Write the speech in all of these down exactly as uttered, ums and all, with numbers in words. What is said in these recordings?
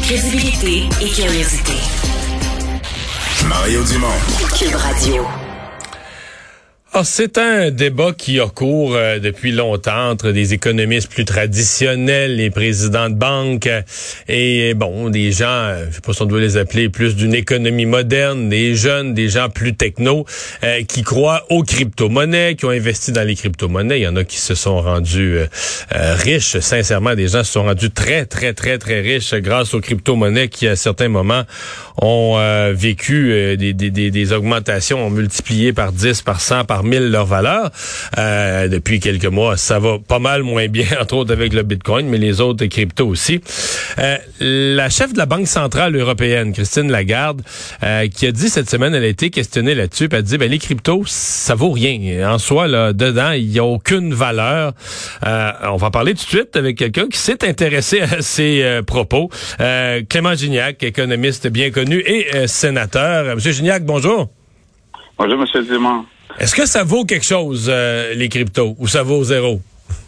Crédibilité et curiosité. Mario Dumont. Cube Radio. Ah, c'est un débat qui a cours euh, depuis longtemps entre des économistes plus traditionnels, les présidents de banque et bon, des gens, euh, je sais pas si on doit les appeler, plus d'une économie moderne, des jeunes, des gens plus techno, euh, qui croient aux crypto-monnaies, qui ont investi dans les crypto-monnaies. Il y en a qui se sont rendus euh, euh, riches, sincèrement, des gens se sont rendus très, très, très, très riches grâce aux crypto-monnaies qui, à certains moments, ont euh, vécu euh, des, des, des, des augmentations, ont multiplié par dix, par cent, par mille leur valeur. Euh, depuis quelques mois, ça va pas mal moins bien, entre autres avec le Bitcoin, mais les autres cryptos aussi. Euh, la chef de la Banque centrale européenne, Christine Lagarde, euh, qui a dit cette semaine, elle a été questionnée là-dessus, puis elle a dit, ben les cryptos, ça vaut rien. En soi, là, dedans, il n'y a aucune valeur. Euh, on va parler tout de suite avec quelqu'un qui s'est intéressé à ces euh, propos. Euh, Clément Gignac, économiste bien connu et euh, sénateur. Monsieur Gignac, bonjour. Bonjour, Monsieur Dumont. Est-ce que ça vaut quelque chose, euh, les cryptos, ou ça vaut zéro?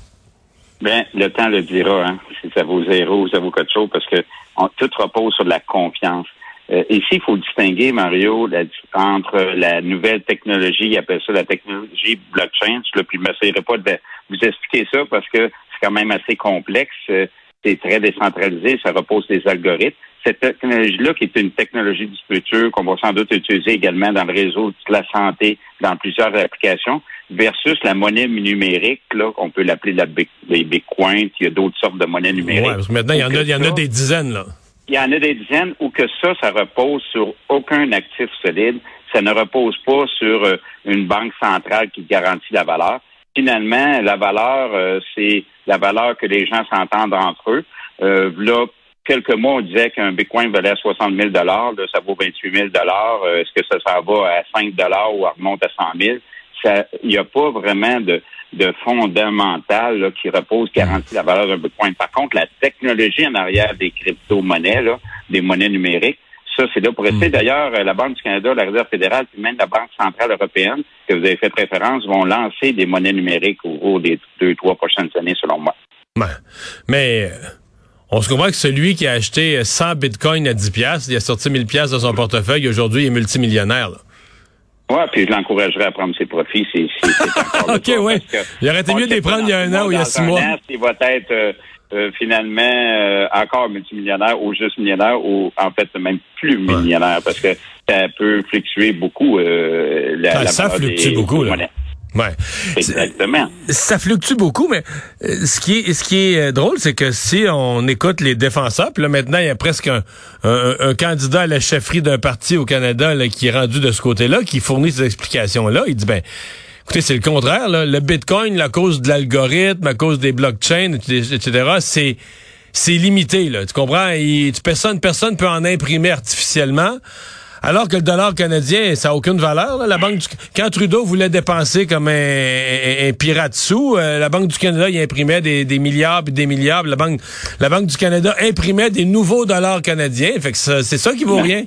Bien, le temps le dira, hein, si ça vaut zéro ou ça vaut quelque chose, parce que on, tout repose sur de la confiance. Euh, ici, il faut distinguer, Mario, la, entre la nouvelle technologie, il appelle ça la technologie blockchain. Je ne m'essayerai pas de vous expliquer ça parce que c'est quand même assez complexe. Euh, c'est très décentralisé, ça repose sur des algorithmes. Cette technologie-là, qui est une technologie du futur, qu'on va sans doute utiliser également dans le réseau de la santé, dans plusieurs applications, versus la monnaie numérique, là, on peut l'appeler la les Bitcoin, il y a d'autres sortes de monnaies numériques. Oui, parce que maintenant, il y en a, il y en a des dizaines, là. Il y en a des dizaines où que ça, ça repose sur aucun actif solide. Ça ne repose pas sur euh, une banque centrale qui garantit la valeur. Finalement, la valeur, euh, c'est la valeur que les gens s'entendent entre eux. Euh, là, quelques mois, on disait qu'un Bitcoin valait soixante mille dollars. Là, ça vaut vingt-huit mille dollars. Euh, est-ce que ça, ça va à cinq dollars ou ça remonte à cent mille? Ça, il n'y a pas vraiment de, de fondamental là, qui repose, qui garantit la valeur d'un Bitcoin. Par contre, la technologie en arrière des crypto-monnaies, là, des monnaies numériques, ça, c'est là pour rester. Mmh. D'ailleurs, la Banque du Canada, la Réserve fédérale, puis même la Banque centrale européenne, que vous avez fait référence, vont lancer des monnaies numériques au cours des deux, trois prochaines années, selon moi. Ouais. Mais on se comprend que celui qui a acheté cent bitcoins à dix piastres, il a sorti mille piastres de son portefeuille, aujourd'hui, il est multimillionnaire, là. Oui, puis je l'encouragerais à prendre ses profits. C'est, c'est, c'est encore OK, oui. Il aurait été mieux de les prendre il y a un an ou il y a six mois. Il va être euh, euh, finalement euh, encore multimillionnaire ou juste millionnaire ou en fait même plus millionnaire ouais. Parce que ça peut fluctuer beaucoup. Euh, la, ah, la ça fluctue des, beaucoup, des là. Ouais. Exactement. Ça fluctue beaucoup, mais ce qui est, ce qui est drôle, c'est que si on écoute les défenseurs, puis là maintenant il y a presque un, un, un candidat à la chefferie d'un parti au Canada là, qui est rendu de ce côté-là, qui fournit ces explications-là. Il dit ben, écoutez, c'est le contraire. Là. Le Bitcoin, à cause de l'algorithme, à cause des blockchains, et cetera, c'est c'est limité. Là. Tu comprends? Il, tu, personne, personne peut en imprimer artificiellement. Alors que le dollar canadien, ça n'a aucune valeur. Là. La Banque du... Quand Trudeau voulait dépenser comme un, un, un pirate sous, euh, la Banque du Canada, il imprimait des, des milliards et des milliards. La Banque, la Banque du Canada imprimait des nouveaux dollars canadiens. Fait que ça, c'est ça qui vaut non. rien.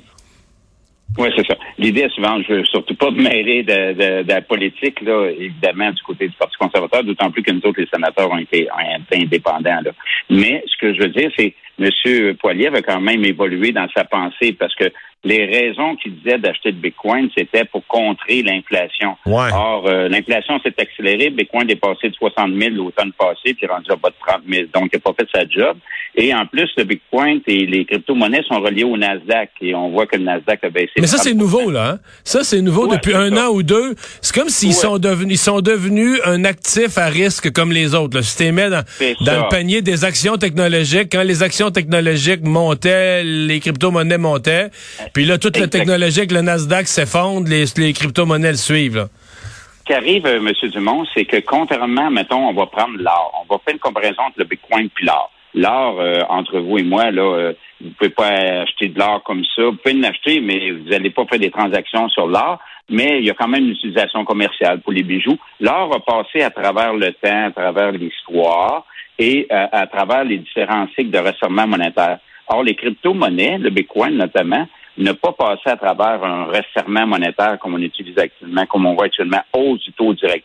Oui, c'est ça. L'idée, souvent, je veux surtout pas me mêler de, de, de la politique, là, évidemment, du côté du Parti conservateur, d'autant plus que nous autres, les sénateurs, ont été, ont été indépendants. Là. Mais ce que je veux dire, c'est que M. Poilievre a quand même évolué dans sa pensée parce que les raisons qu'il disait d'acheter le Bitcoin, c'était pour contrer l'inflation. Ouais. Or, euh, l'inflation s'est accélérée. Bitcoin est passé de soixante mille l'automne passé, puis rendu à bas de trente mille. Donc, il n'a pas fait sa job. Et en plus, le Bitcoin et les crypto-monnaies sont reliés au Nasdaq. Et on voit que le Nasdaq a baissé. Mais ça, c'est nouveau, là. Hein? Ça, c'est nouveau ouais, depuis un ça. an ou deux. C'est comme s'ils ouais. sont devenus, ils sont devenus un actif à risque comme les autres. Là. Si tu les mets dans, dans le panier des actions technologiques, quand les actions technologiques montaient, les crypto-monnaies montaient. Puis là, toute la technologie avec le Nasdaq s'effondre, les, les crypto-monnaies le suivent. Là. Ce qui arrive, euh, M. Dumont, c'est que contrairement, mettons, on va prendre l'or. On va faire une comparaison entre le Bitcoin et l'or. L'or, euh, entre vous et moi, là, euh, vous pouvez pas acheter de l'or comme ça. Vous pouvez l'acheter, mais vous n'allez pas faire des transactions sur l'or. Mais il y a quand même une utilisation commerciale pour les bijoux. L'or a passé à travers le temps, à travers l'histoire et euh, à travers les différents cycles de resserrement monétaire. Or, les crypto-monnaies, le Bitcoin notamment, ne pas passer à travers un resserrement monétaire comme on utilise actuellement, comme on voit actuellement, hausse du taux directeur.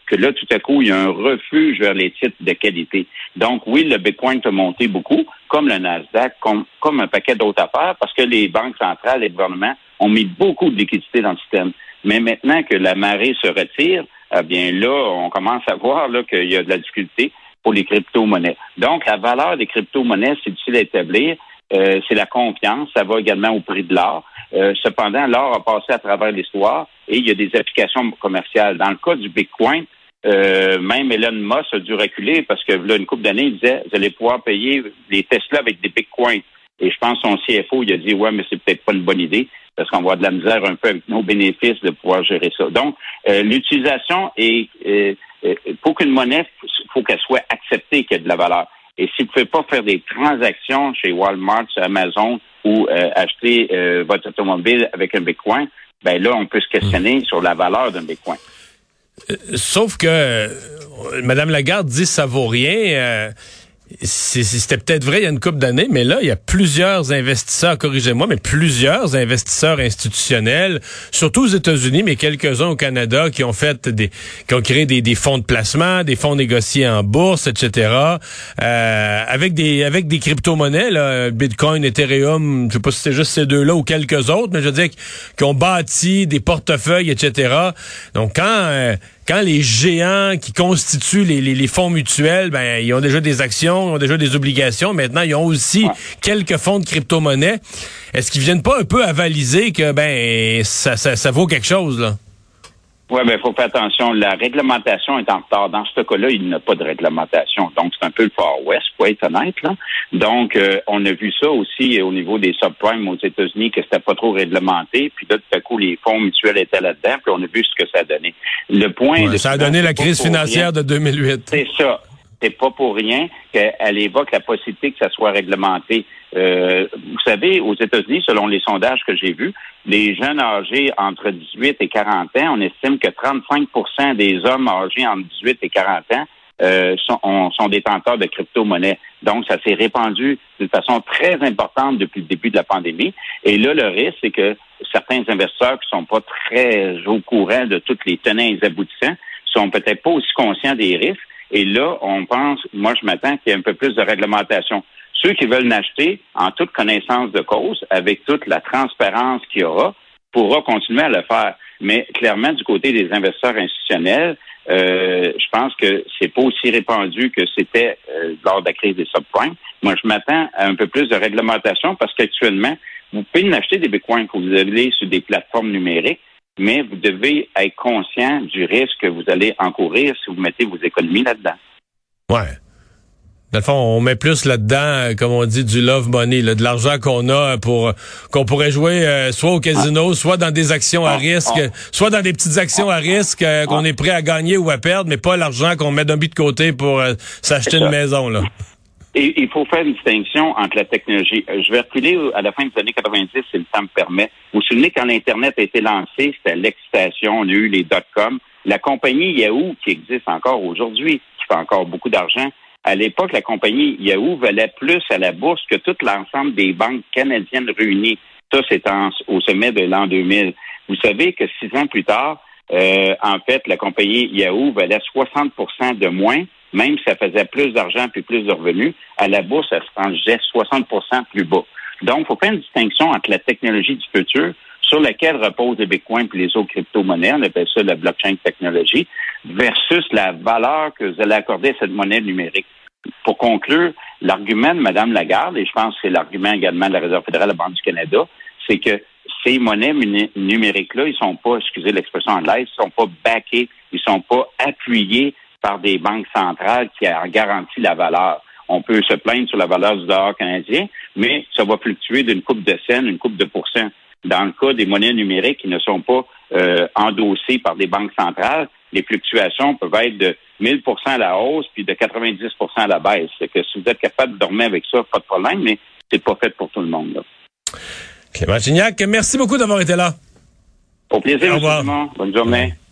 que là, tout à coup, il y a un refuge vers les titres de qualité. Donc, oui, le Bitcoin a monté beaucoup, comme le Nasdaq, comme, comme un paquet d'autres affaires, parce que les banques centrales, les gouvernements ont mis beaucoup de liquidités dans le système. Mais maintenant que la marée se retire, eh bien là, on commence à voir là, qu'il y a de la difficulté pour les crypto-monnaies. Donc, la valeur des crypto-monnaies, c'est difficile à établir. Euh, c'est la confiance. Ça va également au prix de l'or. Euh, cependant, l'or a passé à travers l'histoire et il y a des applications commerciales. Dans le cas du Bitcoin, euh, même Elon Musk a dû reculer parce que là, une couple d'années, il disait, vous allez pouvoir payer les Tesla avec des Bitcoins. Et je pense que son C F O, il a dit, ouais, mais c'est peut-être pas une bonne idée parce qu'on va avoir de la misère un peu avec nos bénéfices de pouvoir gérer ça. Donc, euh, l'utilisation est, euh, euh, pour qu'une monnaie, faut qu'elle soit acceptée qu'il y ait de la valeur. Et si vous ne pouvez pas faire des transactions chez Walmart, chez Amazon ou euh, acheter euh, votre automobile avec un Bitcoin, ben là, on peut se questionner mmh. sur la valeur d'un Bitcoin. Euh, sauf que euh, Mme Lagarde dit que ça vaut rien. Euh, c'est, c'était peut-être vrai il y a une couple d'années, mais là, il y a plusieurs investisseurs, corrigez-moi, mais plusieurs investisseurs institutionnels, surtout aux États-Unis, mais quelques-uns au Canada, qui ont fait des, qui ont créé des, des fonds de placement, des fonds négociés en bourse, et cetera, euh, avec des, avec des crypto-monnaies, là, Bitcoin, Ethereum, je sais pas si c'est juste ces deux-là ou quelques autres, mais je veux dire, qui ont bâti des portefeuilles, et cetera. Donc, quand, euh, Quand les géants qui constituent les, les, les fonds mutuels, ben ils ont déjà des actions, ils ont déjà des obligations. Maintenant, ils ont aussi ouais. quelques fonds de crypto-monnaie. Est-ce qu'ils viennent pas un peu avaliser que ben ça, ça, ça vaut quelque chose, là? Oui, mais il faut faire attention. La réglementation est en retard. Dans ce cas-là, il n'y a pas de réglementation. Donc, c'est un peu le Far West, pour être honnête, là. Donc, euh, on a vu ça aussi au niveau des subprimes aux États-Unis, que c'était pas trop réglementé. Puis là, tout à coup, les fonds mutuels étaient là-dedans. Puis on a vu ce que ça a donné. Le point... Ouais, ça a donné la crise financière rien. de deux mille huit. C'est ça. C'est pas pour rien qu'elle évoque la possibilité que ça soit réglementé. Euh, vous savez, aux États-Unis, selon les sondages que j'ai vus, les jeunes âgés entre dix-huit et quarante ans, on estime que trente-cinq pour cent des hommes âgés entre dix-huit et quarante ans euh, sont, on, sont détenteurs de crypto-monnaies. Donc, ça s'est répandu d'une façon très importante depuis le début de la pandémie. Et là, le risque, c'est que certains investisseurs qui sont pas très au courant de toutes les tenants et les aboutissants sont peut-être pas aussi conscients des risques. Et là, on pense, moi, je m'attends qu'il y ait un peu plus de réglementation. Ceux qui veulent l'acheter en toute connaissance de cause, avec toute la transparence qu'il y aura, pourra continuer à le faire. Mais clairement, du côté des investisseurs institutionnels, euh, je pense que c'est pas aussi répandu que c'était euh, lors de la crise des subprimes. Moi, je m'attends à un peu plus de réglementation parce qu'actuellement, vous pouvez acheter des bitcoins que vous allez sur des plateformes numériques, mais vous devez être conscient du risque que vous allez encourir si vous mettez vos économies là-dedans. Ouais. Dans le fond, on met plus là-dedans, comme on dit, du love money, là, de l'argent qu'on a pour qu'on pourrait jouer euh, soit au casino, ah. soit dans des actions à ah. risque, ah. soit dans des petites actions ah. à risque euh, qu'on ah. est prêt à gagner ou à perdre, mais pas l'argent qu'on met d'un but de côté pour euh, s'acheter une maison, là. Et il faut faire une distinction entre la technologie. Je vais reculer à la fin des années quatre-vingt-dix, si le temps me permet. Vous vous souvenez, quand l'Internet a été lancé, c'était l'excitation, on a eu les dot-com. La compagnie Yahoo, qui existe encore aujourd'hui, qui fait encore beaucoup d'argent, à l'époque, la compagnie Yahoo valait plus à la bourse que tout l'ensemble des banques canadiennes réunies. Ça, c'est en, au sommet de l'an deux mille. Vous savez que six ans plus tard, euh, en fait, la compagnie Yahoo valait soixante pour cent de moins, même si ça faisait plus d'argent puis plus de revenus. À la bourse, ça se rangeait soixante pour cent plus bas. Donc, il faut faire une distinction entre la technologie du futur, sur laquelle reposent les bitcoins et les autres crypto-monnaies, on appelle ça la blockchain technologie, versus la valeur que vous allez accorder à cette monnaie numérique. Pour conclure, l'argument de Mme Lagarde, et je pense que c'est l'argument également de la Réserve fédérale de la Banque du Canada, c'est que ces monnaies numériques-là, ils sont pas, excusez l'expression anglaise, ils sont pas backés, ils sont pas appuyés par des banques centrales qui en garantissent la valeur. On peut se plaindre sur la valeur du dollar canadien, mais ça va fluctuer d'une coupe de cents, une coupe de pourcents. Dans le cas des monnaies numériques qui ne sont pas euh, endossées par des banques centrales, les fluctuations peuvent être de mille pour cent à la hausse puis de quatre-vingt-dix pour cent à la baisse. C'est que si vous êtes capable de dormir avec ça, pas de problème, mais c'est pas fait pour tout le monde, là. Clément Gignac, merci beaucoup d'avoir été là. Au plaisir, M. Dumont. Bonne journée.